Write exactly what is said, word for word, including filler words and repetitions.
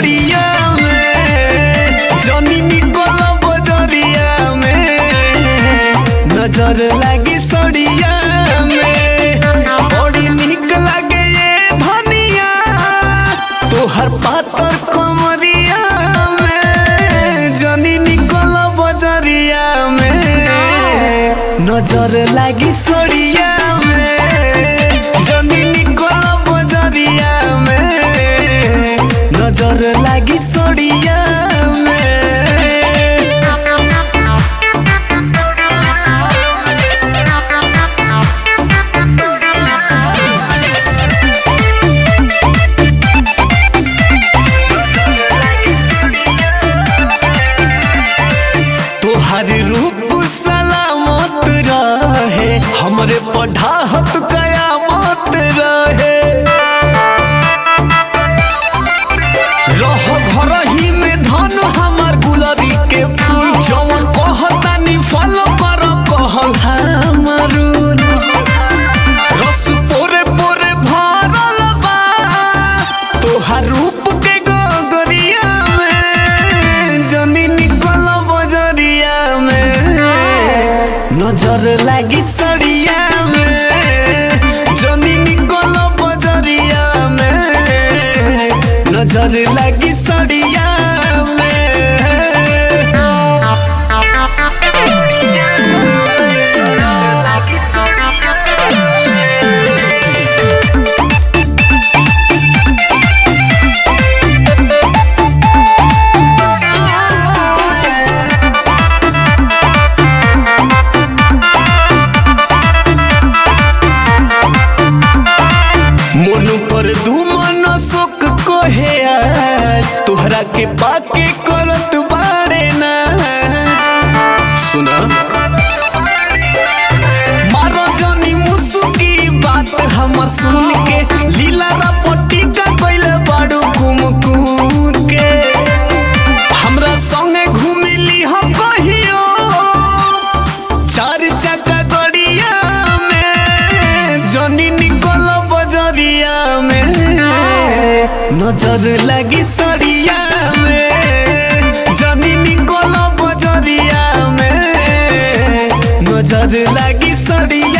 सड़िया में, जनी निकल बजरिया में, नजर लागी सड़िया में। बड़ी निक लागे ये धनिया तोहर पातर कमरिया में, जनी निकल बजरिया में, नजर लागी सड़िया में, जनी निकल बजरिया में, नजर लागी सड़िया में। तोहर रूप सलामत रहे, हमरे पढ़ाहत कयामत रहे। रह घर ही में धन हमार गुलाबी के फूल, जवन कहतानी फल पर कहल हमरून। रस पोरे पोरे भरल बा तोहर रूप के गगरिया में, जनी निकल बजरिया में, नजर लागी सड़िया में, जनी निकल बजरिया में, नजर लागी सड़िया में। मोनू पर धूमन सुख कोहे आज, तोहरा के पाके करत बाड़े नाच। सुना मारो जनी मुसुकी बात हमर सुन के, लीला रपटी का कइले बाड़ू कुम कुम के। हमरा संगे घूमिली हम कहियो चार चक्का गड़िया में, जनी निकल बजरिया में, नजर लगी सड़िया में, जनी निकल बजरिया में, नजर लगी सड़िया।